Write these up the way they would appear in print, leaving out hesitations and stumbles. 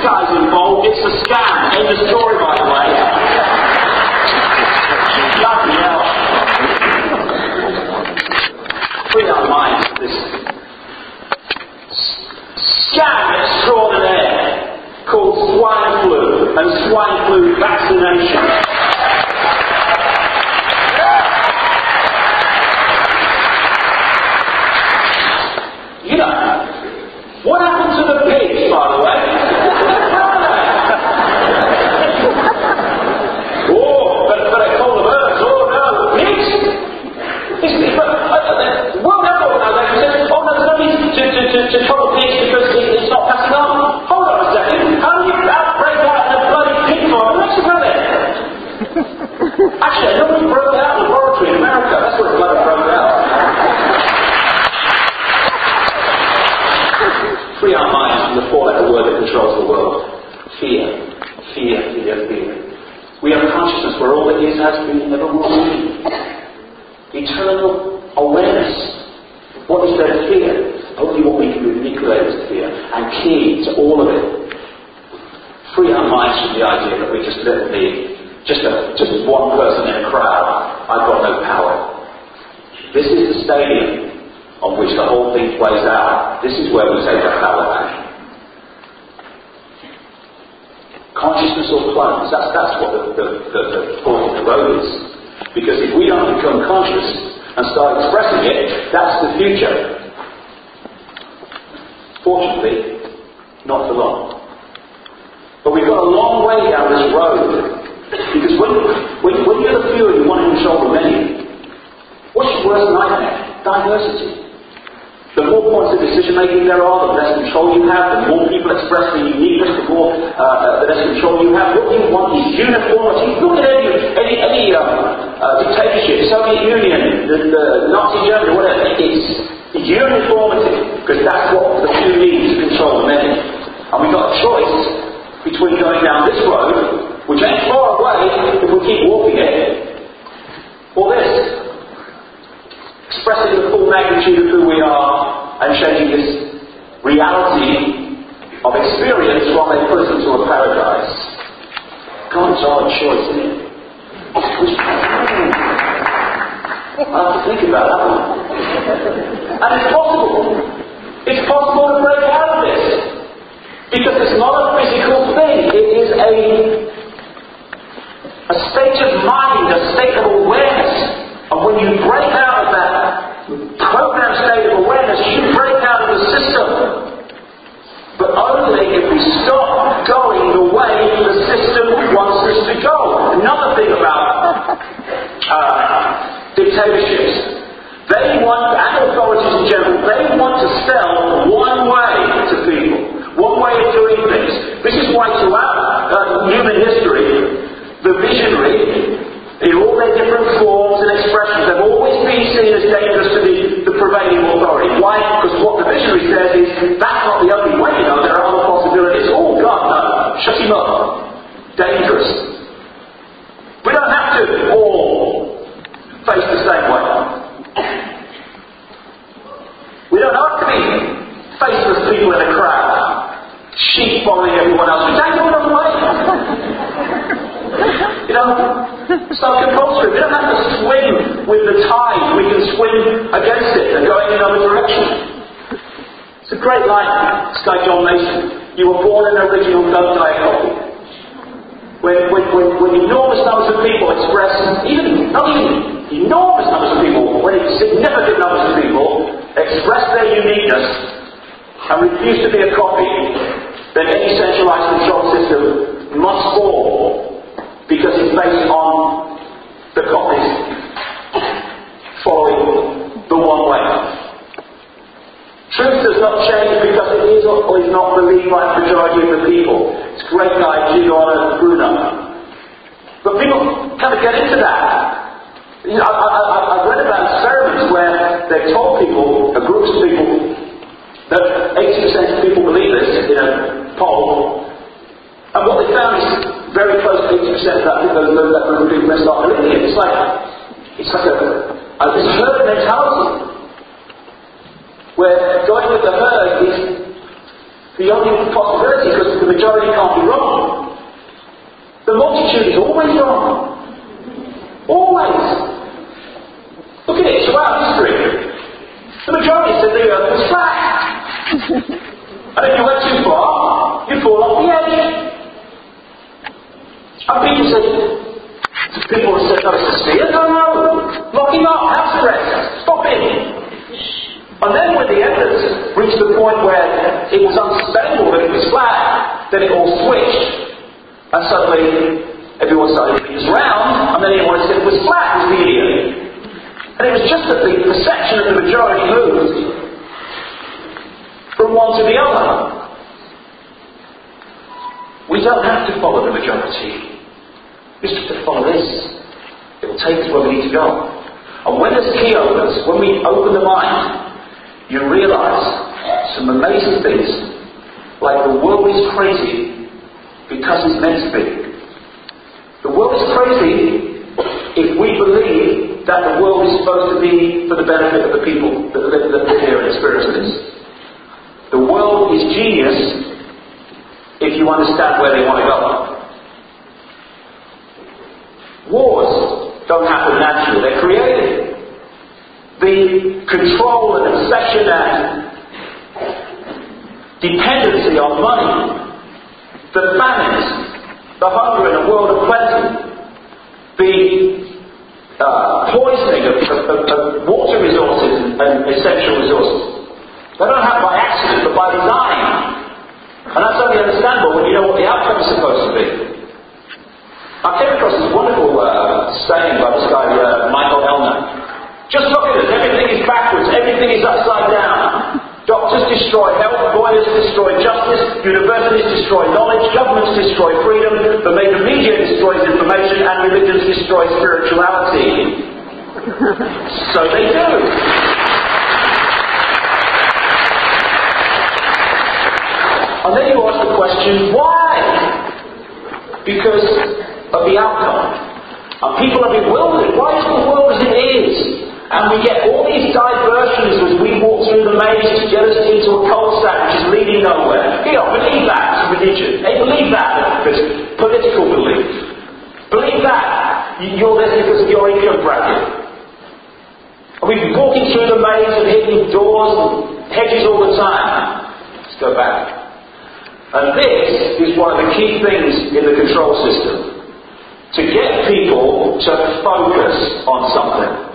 guy's involved, it's a scam. End of story, by the way. Bloody hell. Free our minds of this scam extraordinaire called swine flu and swine flu vaccination. You know, what happened to the pigs, by the way? But I call them birds. Oh no, the pigs! The World Health Organization says, oh no, there's no need to trouble pigs because it's not passing on. Hold on a second. How do you outbreak out in a bloody pig farm in Mexico then? Actually, nobody broke out in the laboratory in America. That's where it bloody broke out. Free our minds from the four-letter word that controls the world. Fear. Fear, fear, fear. We have consciousness where all that is, has been, and never will be. Eternal awareness. What is there to fear? Only what we can manipulate to fear. And key to all of it. Free our minds from the idea that we just live in just one person in a crowd. I've got no power. This is the stadium on which the whole thing plays out. This is where we take our power back. Consciousness or clones, that's what the point of the road is. Because if we don't become conscious and start expressing it, that's the future. Fortunately, not for long. But we've got a long way down this road. Because when you're the few and you want to control the many, what's your worst nightmare? Diversity. The more points of decision making there are, the less control you have. The more people express the uniqueness, the less control you have. What you want is uniformity. Look at any dictatorship, Soviet Union, the Nazi Germany, whatever. It's uniformity, because that's what the few need to control the many. And we've got a choice between going down this road, which ain't far away if we keep walking it, or this. Expressing the full magnitude of who we are and changing this reality of experience while they put us into a paradise. God, it's our choice, isn't it? I have to think about that one. And it's possible. It's possible to break out of this. Because it's not a physical thing. It is a state of mind, a state of awareness. And when you break out of that programmed state of awareness, you break out of the system. But only if we stop going the way the system wants us to go. Another thing about dictatorships. They want, and authorities in general, they want to sell one way to people. One way of doing things. This is why throughout human history, the visionary, in all their different forms and expressions, have always been seen as dangerous to the prevailing authority. Why? Because what the visionary says is, that's not the only way, there are other possibilities. Oh God, no. Shut him up. Dangerous. We don't have to all face the same way. We don't have to be faceless people in a crowd. Sheep following everyone else. We can't go another way. It's not compulsory. We don't have to swim with the tide. We can swim against it and go in another direction. It's a great line. This guy John Mason. You were born an original, don't die a copy. When enormous numbers of people express, not even enormous numbers of people, when significant numbers of people express their uniqueness and refuse to be a copy, then any centralized control system must fall. Because it's based on the copies following the one way. Truth does not change because it is or is not believed by the majority of the people. It's a great guy, Giordano Bruno. But people kind of get into that. I've read about experiments where they've told people, groups of people, that 80% of people believe this in a poll. And what they found is very close to 80% of that those that group of people may start believing it. It's like this herd mentality. Where going with the herd is the only possibility because the majority is always wrong. Always. Look at it throughout history. The majority said the earth was flat. And if you went too far, you'd fall off the edge. And people have said, no, it's a sphere. No. Lock him up, house arrest. Stop him. And then when the evidence reached the point where it was unsustainable that it was flat, then it all switched. And suddenly, everyone started thinking it was round, and then anyone who said it was flat was the idiot. And it was just that the perception of the majority moved from one to the other. We don't have to follow the majority. We just have to follow this. It will take us where we need to go. And when this key opens, when we open the mind, you realise some amazing things. Like the world is crazy because it's meant to be. The world is crazy if we believe that the world is supposed to be for the benefit of the people that live here and experience this. The world is genius if you understand where they want to go. Wars don't happen naturally, they're created. The control and obsession and dependency on money, the famines, the hunger in a world of plenty, the poisoning of water resources and essential resources. They don't happen by accident, but by design. And that's only understandable when you know what the outcome is supposed to be. I came across this wonderful saying by this guy, Michael Elner. Just look at us, everything is backwards, everything is upside down. Doctors destroy health, lawyers destroy justice, universities destroy knowledge, governments destroy freedom, the major media destroys information, and religions destroy spirituality. So they do. And then you ask the question, why? Because of the outcome. And people are bewildered. Why is the world as it is? And we get all these diversions as we walk through the maze to get us into a cul-de-sac which is leading nowhere. Here, believe that, it's religion. Hey, believe that, it's political belief. Believe that, you're this because of your income bracket. And we've been walking through the maze and hitting doors and hedges all the time. Let's go back. And this is one of the key things in the control system. To get people to focus on something.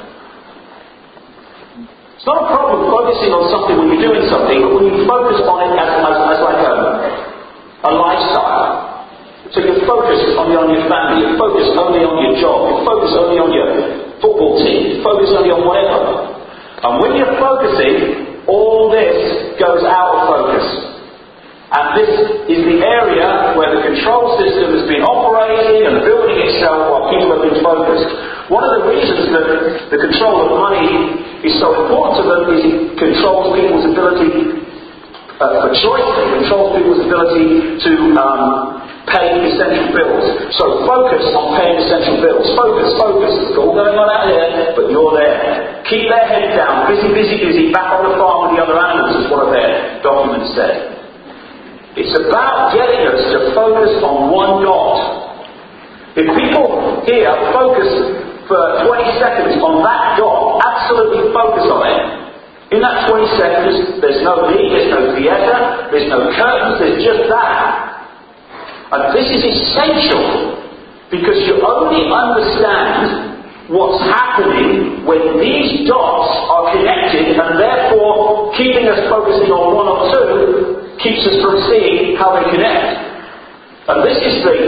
It's not a problem focusing on something when you're doing something, but when you focus on it as like a lifestyle. So you're focused only on your family, you're focused only on your job, you're focused only on your football team, you're focused only on whatever. And when you're focusing, all this goes out of focus. And this is the area where the control system has been operating and building itself while people have been focused. One of the reasons that the control of money is so important to them is it controls people's ability for choice, it controls people's ability to pay essential bills. So focus on paying essential bills. Focus. It's all going on out there, but you're there. Keep their head down. Busy. Back on the farm with the other animals, is one of their documents said. It's about getting us to focus on one dot. If people here focus for 20 seconds on that dot, absolutely focus on it, in that 20 seconds, there's no me, there's no theatre, there's no curtains, there's just that. And this is essential, because you only understand what's happening when these dots are connected, and therefore keeping us focusing on one or two keeps us from seeing how they connect. And this is the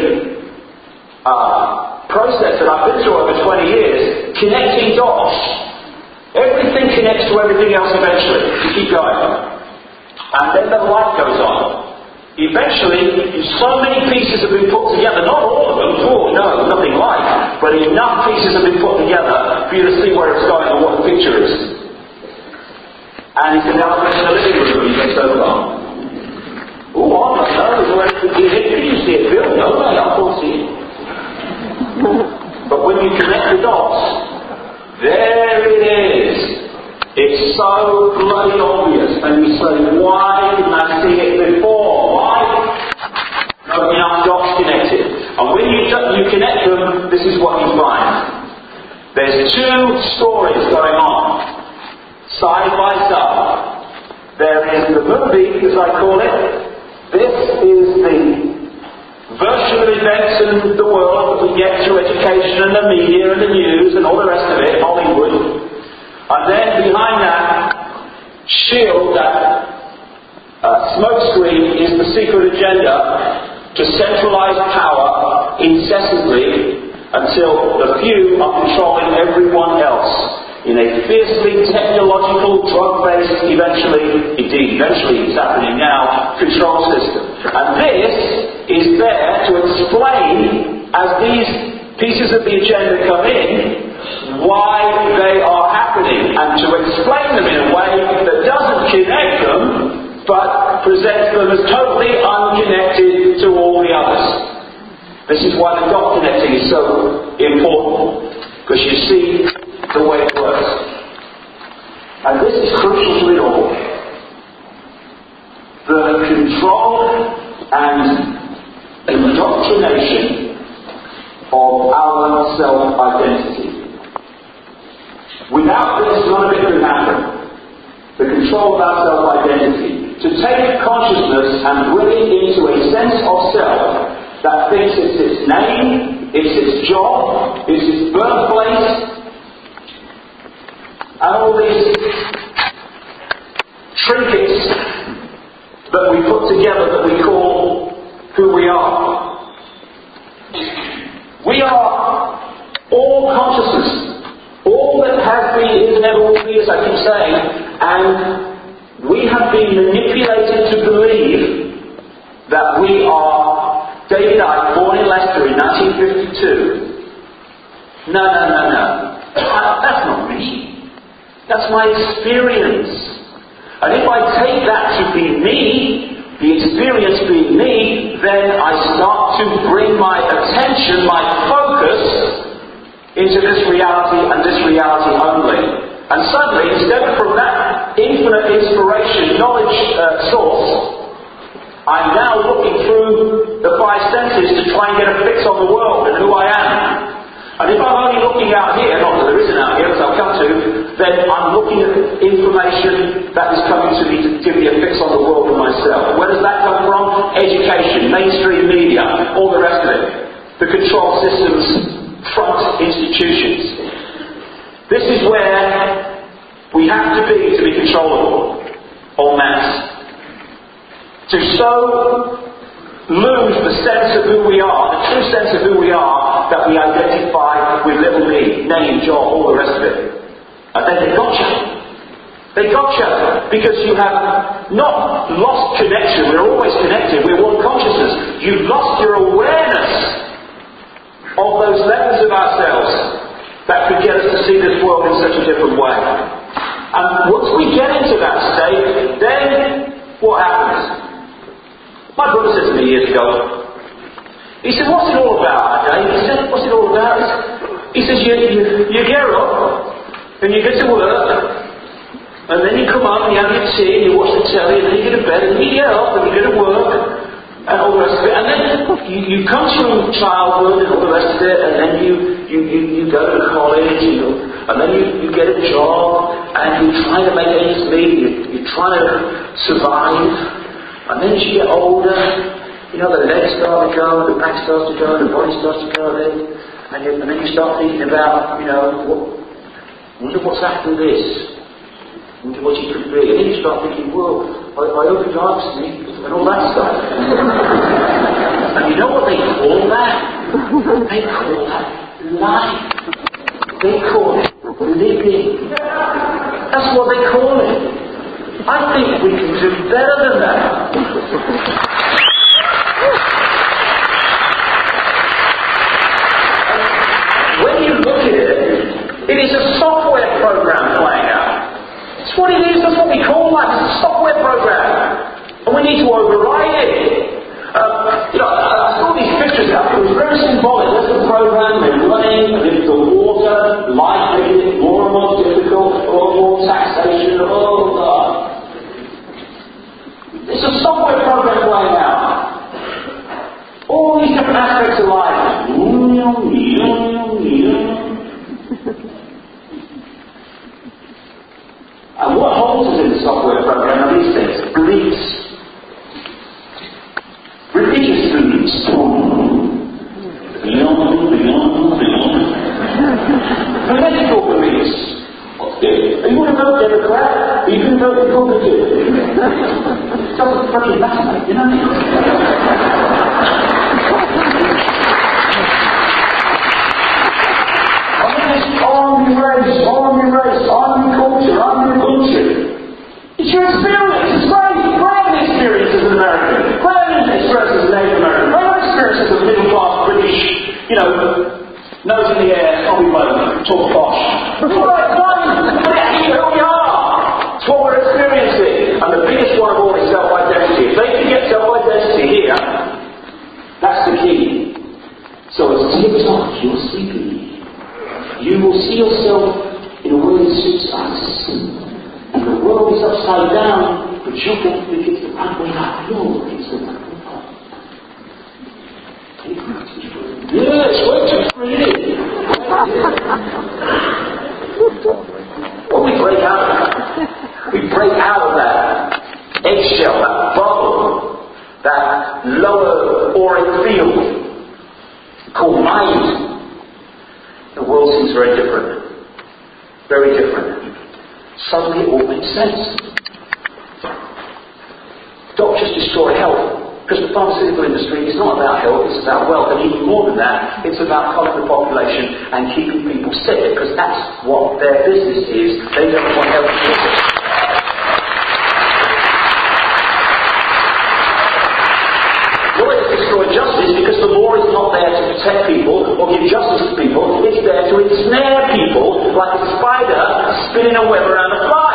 process that I've been through over 20 years, connecting dots. Everything connects to everything else eventually. You keep going. And then the light goes on. Eventually, so many pieces have been put together, not all of them, no, nothing like, but enough pieces have been put together for you to see where it's going and what the picture is. And you can now look in the living room you get so far. Oh, I don't know, did you see it, Bill? No, I can't see it. But when you connect the dots, there it is. It's so bloody obvious. And you say, why didn't I see it before? Why? Not enough dots connected. And when you connect There's two stories going on, side by side. There is the movie, as I call it. This is the version of events in the world that we get through education and the media and the news and all the rest of it, Hollywood. And then behind that shield, that smokescreen, is the secret agenda to centralise power incessantly until the few are controlling everyone else in a fiercely technological, drug-based, eventually it's happening now, control system. And this is there to explain, as these pieces of the agenda come in, why they are happening, and to explain them in a way that doesn't connect them, but presents them as totally unconnected to all the others. This is why the dot connecting is so important, because you see the way it works. And this is crucial to it all. The control and indoctrination of our self-identity. Without this, none of it could happen. The control of our self-identity. To take consciousness and bring it into a sense of self that thinks it's its name, it's its job, it's its birthplace, and all these trinkets that we put together that we call who we are. We are all consciousness. All that has been, is, and ever will be, as I keep saying, and we have been manipulated to believe that we are David Icke, born in Leicester in 1952. No. That's not me. That's my experience. And if I take that to be me, the experience being me, then I start to bring my attention, my focus, into this reality and this reality only. And suddenly, instead of from that infinite inspiration, knowledge source, I'm now looking through the five senses to try and get a fix on the world and who I am. And if I'm only looking out here, not that there isn't out here, as I'll come to, then I'm looking at information that is coming to me to give me a fix on the world and myself. Where does that come from? Education, mainstream media, all the rest of it. The control systems, front institutions. This is where we have to be controllable, en masse. To so lose the sense of who we are, the true sense of who we are, that we identify with little me, name, job, all the rest of it. And then they gotcha. They gotcha because you have not lost connection. We're always connected. We're one consciousness. You've lost your awareness of those levels of ourselves that could get us to see this world in such a different way. And once we get into that state, then what happens? My brother said to me years ago, he said, what's it all about, Dave? He said, what's it all about? He says, you get up, and you get to work, and then you come up and you have your tea, and you watch the telly, and then you get to bed, and then you get up, and you go to work, and all the rest of it. And then you come through childhood and all the rest of it, and then you go to college, and then you get a job, and you're trying to make ends meet, you're trying to survive. And then as you get older, the legs start to go, the back starts to go, the body starts to go, and then you start thinking about, wonder what's after this, wonder what you could be. And then you start thinking, well, I hope he likes me, and all that stuff. And you know what they call that? They call that life. They call it living. That's what they call it. I think we can do better than that. When you look at it, it is a software program playing out. It's what it is, that's what we call life. It's a software program. And we need to override it. I saw these pictures up. It was very symbolic. There's the program, they're running, and it's the water, life making it more and more difficult, more taxation, It's a software program playing out. All these different aspects of life. nose in the air, snobby bloke, talk posh. Alright, fine, but actually who we are. It's what we're experiencing. And the biggest one of all is self-identity. If they can get self-identity here, that's the key. So as TikTok, you're sleeping. You will see yourself in a way that suits us. And the world is upside down, but you'll get to think it's the right way up. No, it's the right way up. Yes, wait to free. When we break out of that, we break out of that eggshell, that bubble, that lower auric field called mind. The world seems very different. Very different. Suddenly it all makes sense. Doctors destroy health. Because the pharmaceutical industry is not about health, it's about wealth, and even more than that, it's about culling the population and keeping people sick, because that's what their business is. They don't want health to be sick. Lawyers destroy justice because the law is not there to protect people or give justice to people, it's there to ensnare people like a spider spinning a web around a fly.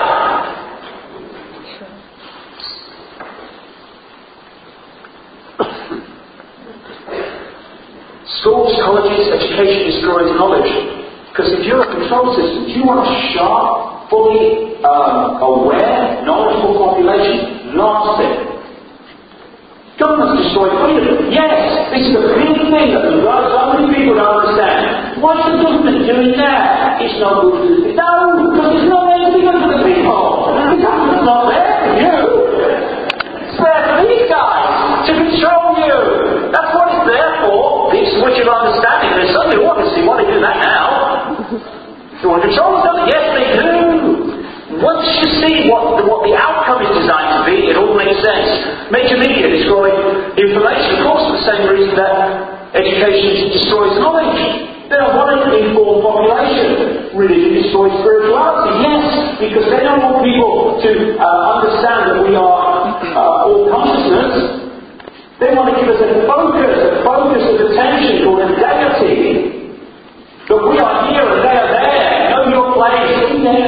Schools, colleges, education destroys knowledge. Because if you're a control system, do you want a sharp, fully aware, knowledgeable population? Last thing. Governments destroy freedom. Yes, this is a big thing that so many people don't understand. What's the government doing there? It's not good for the people. No, because it's not anything good for the people. The government's not there for you. It's there for these guys to control you. That's what it's there for. Big switch of understanding. There's suddenly, oh, I can see why they do that now. They want to control something? Yes, they do. Once you see what the outcome is designed to be, it all makes sense. Major media destroy information, of course, for the same reason that education destroys knowledge. They don't want an informed population. Religion destroys spirituality, yes, because they don't want people to understand that we are all consciousness. They want to give us a focus of attention called a deity. That we are here and they are there. Know your place. In there.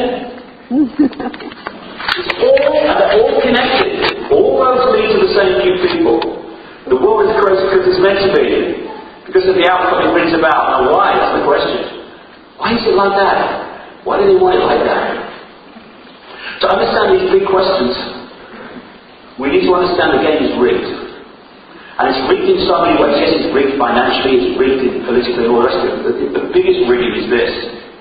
They're all connected. All roads lead to the same few people. The world is crazy because it's meant to be. Because of the outcome it brings about. Now why? That's the question. Why is it like that? Why do they want it like that? To understand these big questions, we need to understand the game is rigged. And it's rigged in so many ways. Yes, it's rigged financially, it's rigged politically, and all the rest of it. The biggest rigging is this.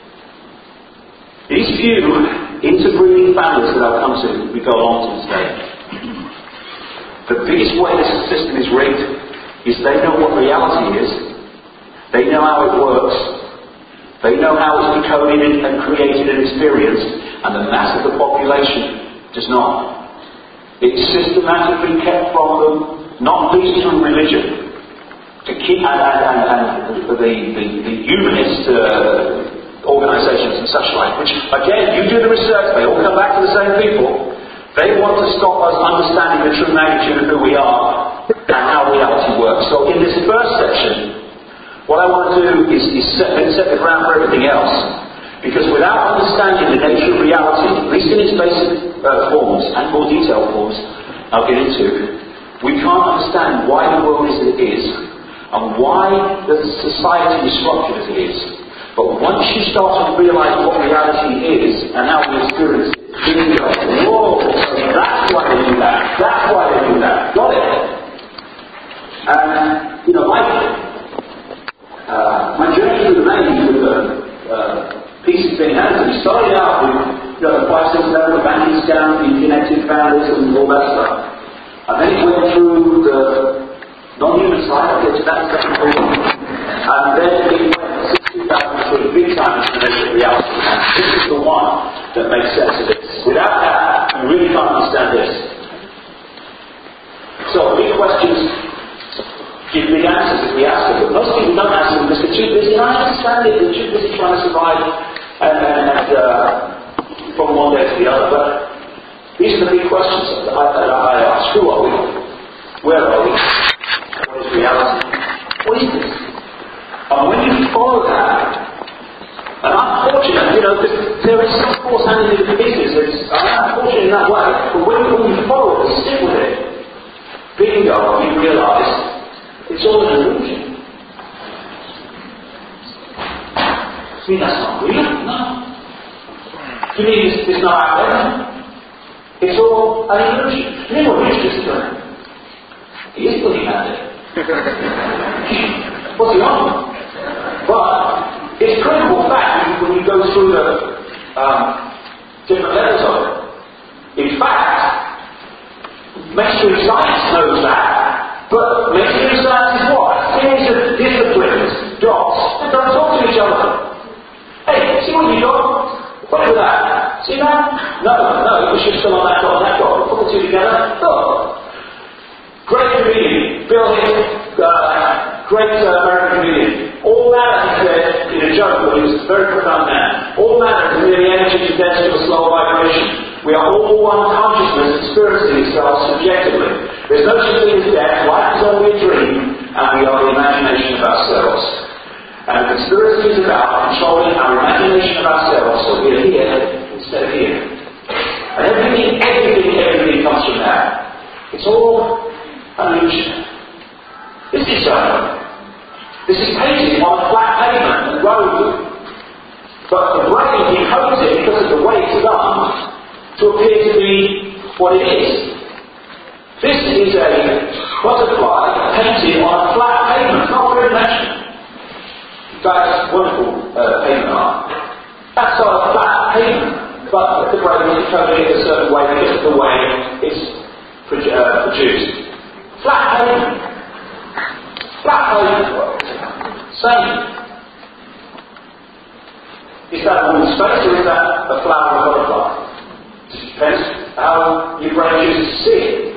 These few interbreeding families that I've come to, we go along to today. The biggest way this system is rigged is they know what reality is. They know how it works. They know how it's decoded and created and experienced. And the mass of the population does not. It's systematically kept from them. Not least through religion, to keep and the humanist organisations and such like, which again, you do the research, they all come back to the same people. They want to stop us understanding the true magnitude of who we are and how reality works. So in this first section, what I want to do is set the ground for everything else. Because without understanding the nature of reality, at least in its basic forms and more detailed forms, I'll get into, we can't understand why the world is as it is and why the society is structured as it is. But once you start to realise what reality is and how we experience it, then you go, whoa, that's why they do that. That's why they do that. Got it? And, my journey through the maze with the pieces being handed to me started out with the 5-6 level banking scam, the connected families and all that stuff. And then it went through the non-human side, I'll get to that second point. And then it went 60,000 big time into the nature of reality. And this is the one that makes sense of this. Without that, you really can't understand this. So, big questions give big answers if we ask them. But most people don't answer them because they're too busy. And I understand it, they're too busy trying to survive from one day to the other. But these are the big questions that I ask. Who are we? Where are we? What is reality? What is this? And You mean that's not real? No. You mean it's not out there? It's all an illusion. You know what Nietzsche is doing? He is looking at it. What's he on? But it's critical fact when you go through the different levels of it. In fact, mainstream science knows that, but mainstream science is what? A series of disciplines, dots, that don't talk to each other. Hey, see what you got? Look at that. See that? No, it was just still on that dot. Put the two together. Look. Great comedian, Bill Hicks, great American comedian. All matter, he said, in a joke, but he was a very profound man. All matter is merely energy condensed to a slow vibration. We are all one consciousness experiencing itself subjectively. There's no such thing as death. Life is only a dream, and we are the imagination of ourselves. And the conspiracy is about controlling our imagination of ourselves, so we are here instead of here. And everything comes from that. It's all an illusion. This is painted on a flat pavement and road. But the brain encodes it because of the way it's done to appear to be what it is. This is a butterfly painted on a flat pavement, not very dimensional. That's wonderful pavement art. That's on a flat pavement, but the brain is encoding it a certain way because of the way it's produced. Flat pavement. Same. Is that a woman's face or is that a flower or a butterfly? It depends how your brain chooses to see it.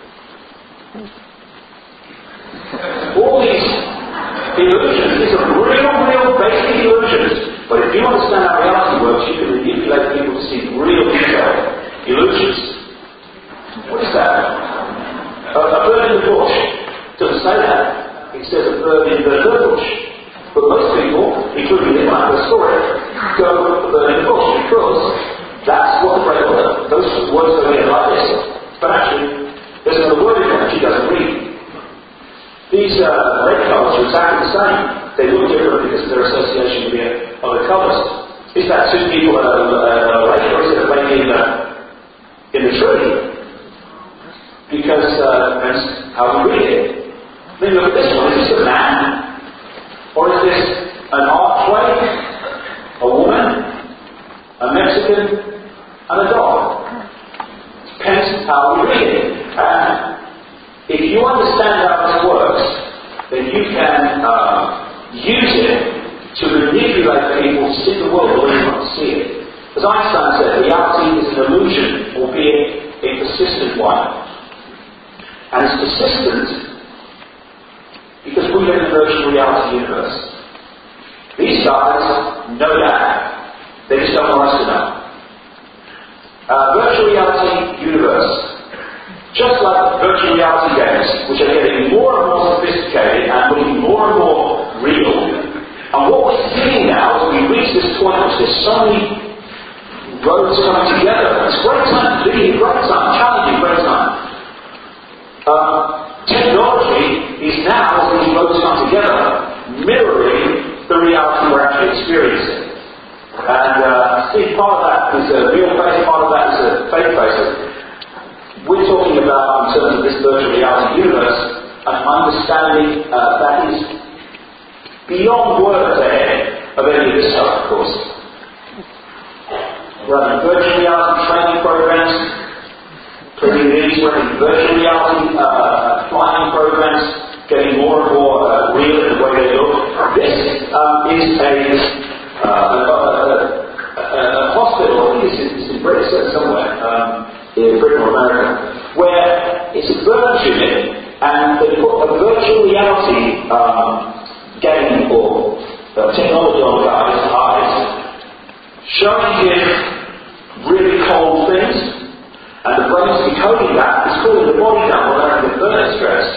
All these illusions, these are real basic illusions. But if you understand how reality works, you can manipulate people to see real detail. Illusions. What is that? A bird in the bush. It doesn't say that. It says a bird in the bush. But most people, including me when I first saw it, go a bird in the bush because that's what the brain works. Those words go here like this. But actually, there's another word in there that she doesn't read. These red colours are exactly the same. They look different because of their association with the other colours. Is that two people at a lake or is it a lady in the tree? Because depends how you read it. I mean, look at this one. Is this a man? Or is this an art play? A woman? A Mexican? And a dog? Depends how you read it. And if you understand how this works, then you can use it to manipulate people to see the world the way you want to see it. As Einstein said, reality is an illusion, albeit a persistent one. And it's persistent because we live in a virtual reality universe. These guys know that. They just don't want us to know. Virtual reality universe. Just like virtual reality games, which are getting more and more sophisticated and looking more and more real. And what we're seeing now, as we reach this point, which there's so many roads coming together. It's a great time to be here, great time, challenging, great time. Technology is now, as these roads come together, mirroring the reality we're actually experiencing. And see, part of that is a real face, part of that is a fake face. We're talking about, in terms of this virtual reality universe, an understanding that is beyond words ahead of any of this stuff, of course. We're having virtual reality training programs, including these, we're having virtual reality flying programs, getting more and more real in the way they look. This is a hospital, I think it's in Britain somewhere, in Britain or America, where it's a burn unit and they put a virtual reality game or technology on the guy's eyes, showing him really cold things, and the brain's decoding that, it's cooling the body down while having a burn stress.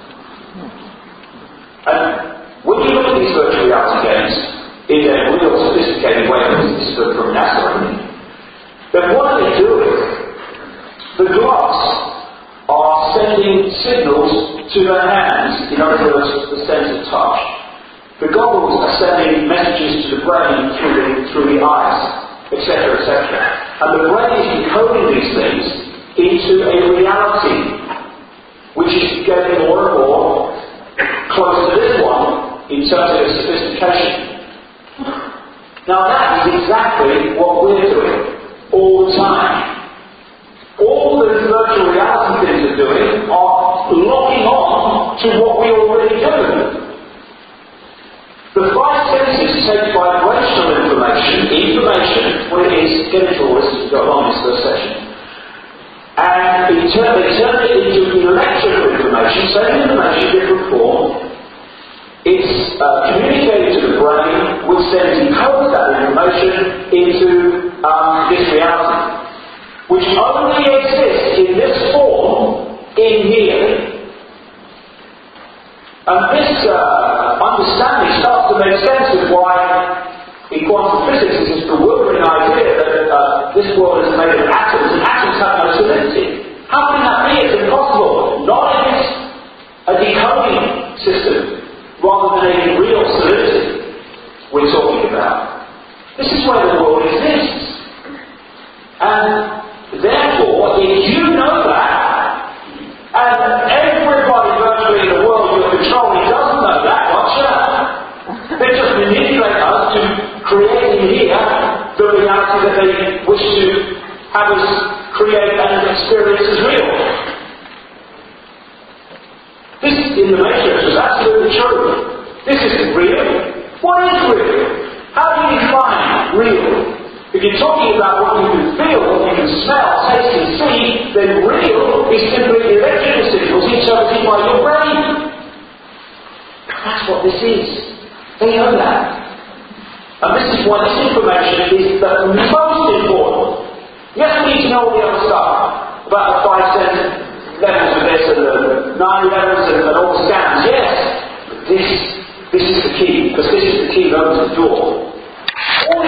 And when you look at these virtual reality games in a real sophisticated way, this is from NASA, then what are they doing? The gloves are sending signals to their hands, in other words, the sense of touch. The goggles models are sending messages to the brain through the eyes, etc., etc. And the brain is decoding these things into a reality, which is getting more and more close to this one in terms of its sophistication. Now that is exactly what we're doing all the time. All the virtual reality things are doing are locking on to what we already do. The five senses take vibrational information, what it is, get into all this as we go along this first section, and they turn it into electrical information, same information, different form. It's communicated to the brain, which then decodes that information into this reality, which only exists in this form in here. And this understanding starts to make sense of why in quantum physics is this bewildering idea that this world is made of atoms, and atoms have no solidity. How can that be? It's impossible. Not if it's a decoding system rather than a real solidity we're talking about. This is where the world exists. And therefore, if you know that, and everybody virtually in the world you're controlling doesn't know that, gotcha. They just manipulate us to create in here the reality that they wish to have us create and experience as real. This in the Matrix is absolutely true. This isn't real. What is real? How do you define real? If you're talking about what you can feel, what you can smell, taste and see, then real is simply electrical signals interpreted by your brain. That's what this is. They know that. And this is why this information is the most important. Yes, we need to know all the other stuff about the 5 sense levels of this and the 9 levels and all the scans, yes. But this is the key, because this is the key that opens the door